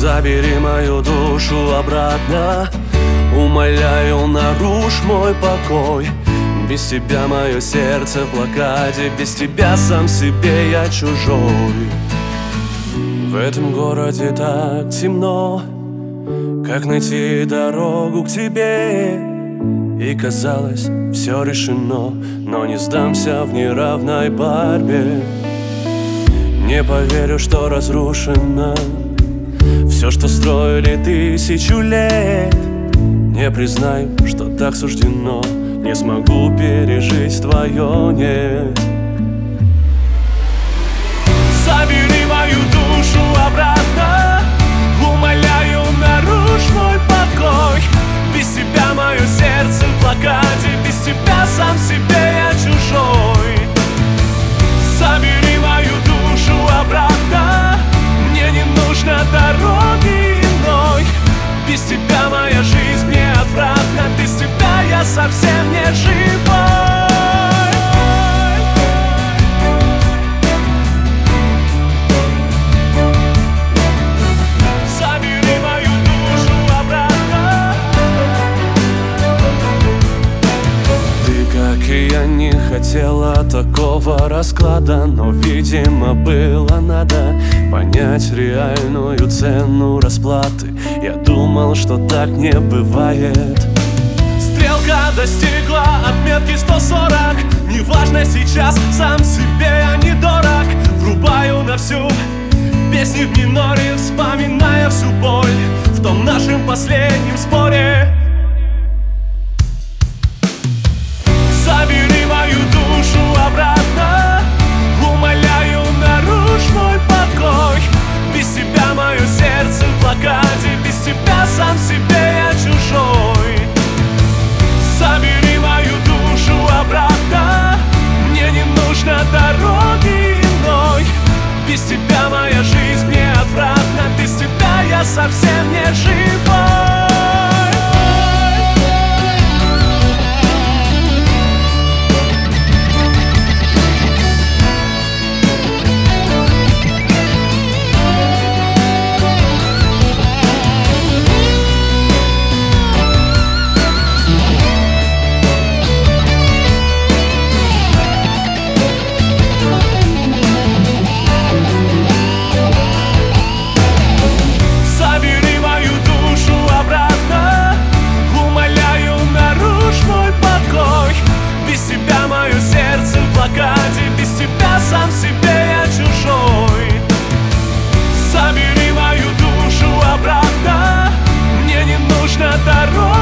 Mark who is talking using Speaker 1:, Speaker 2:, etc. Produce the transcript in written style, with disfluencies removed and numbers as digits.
Speaker 1: Забери мою душу обратно, умоляю, нарушь мой покой. Без тебя мое сердце в блокаде, без тебя сам себе я чужой. В этом городе так темно, как найти дорогу к тебе? И казалось, все решено, но не сдамся в неравной борьбе. Не поверю, что разрушено все, что строили тысячу лет. Не признаю, что так суждено, не смогу пережить твое нет. Забери мою душу обратно, умоляю, нарушь мой покой. Без тебя мое сердце в блокаде, без тебя сам себе я чужой. Забери мою душу обратно, мне не нужно дороги иной. Без тебя моя жизнь неотвратна, без тебя я совсем не живой. Забери мою душу обратно. Ты, как и я, не хотела такого расклада, но, видимо, было надо понять реальную цену расплаты. Я думал, что так не бывает. Стрелка достигла отметки 140. Неважно сейчас, сам себе я не дорог. Врубаю на всю песни в миноре, вспоминая всю боль в том нашем последнем споре. Забери мою душу обратно, умоляю, нарушь мой покой. Без тебя мое сердце в блокаде, без тебя сам себе я чужой. Забери мою душу обратно, мне не нужно дороги иной. Без тебя моя жизнь неотвратна, без тебя я совсем не живой. Без тебя сам себе я чужой. Забери мою душу обратно, мне не нужно дорога.